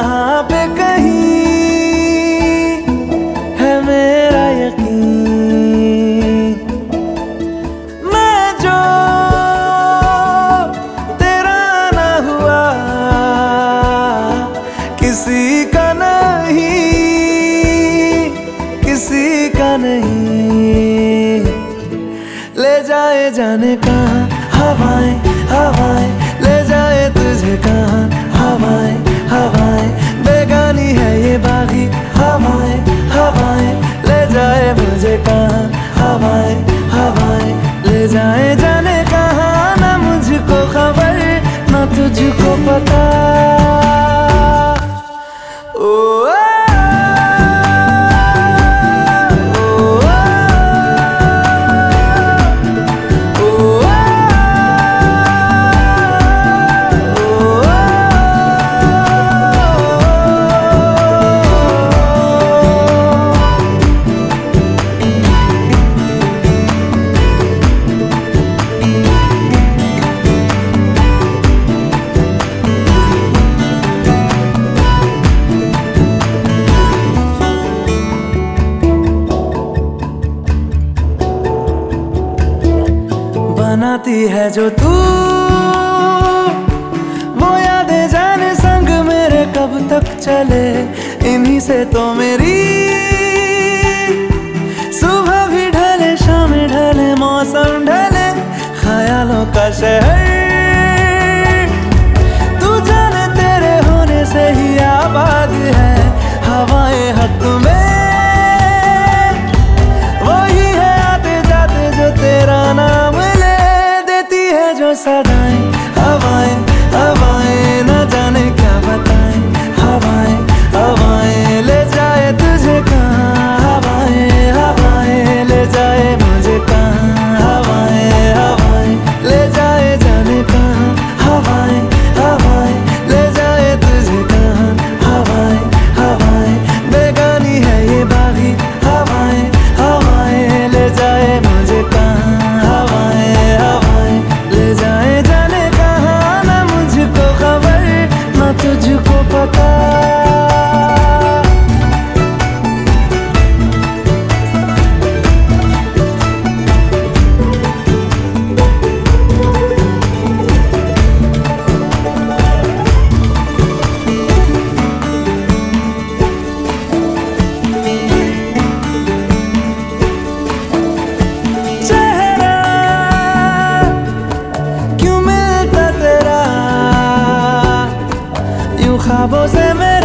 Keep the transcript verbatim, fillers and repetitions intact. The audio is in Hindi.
यहाँ पे कहीं है मेरा यकीन। मैं जो तेरा ना हुआ किसी का नहीं, किसी का नहीं। ले जाए जाने कहाँ हवाएं हवाएं, ले जाए तुझे कहाँ हवाएं हवाएं। बेगानी है ये बागी हवाएं हवाएं, ले जाए मुझे कहाँ हवाएं हवाएं। ले जाए जाने कहाँ, ना मुझको खबर ना तुझको पता। ओ बनाती है जो तू वो यादें, जाने संग मेरे कब तक चले। इन्हीं से तो मेरी सुबह भी ढले शाम ढले मौसम ढले। ख्यालों का शहर तू जाने तेरे होने से ही आबाद है। हवाएं हक में वही है आते जाते जो तेरा नाम जो सदाएं। हवाएं हवाएं न जाने क्या बताएं। हवाएं हवाएं ले जाए तुझे कहाँ। हवाएं हवाएं ले जाए मुझे कहाँ। हवाएं हवाएं ले जाए जाने कहाँ। हवाएं हवाएं ले जाए तुझे कहाँ। हवाएं हवाएं बेगानी है ये बागी हवाएं हवाएं, ले जाए मुझे कहाँ। हवाएं हवाएं ले जाए जाने कहाँ, ना मुझको खबर ना तुझको पता। ख्वाबों से मैं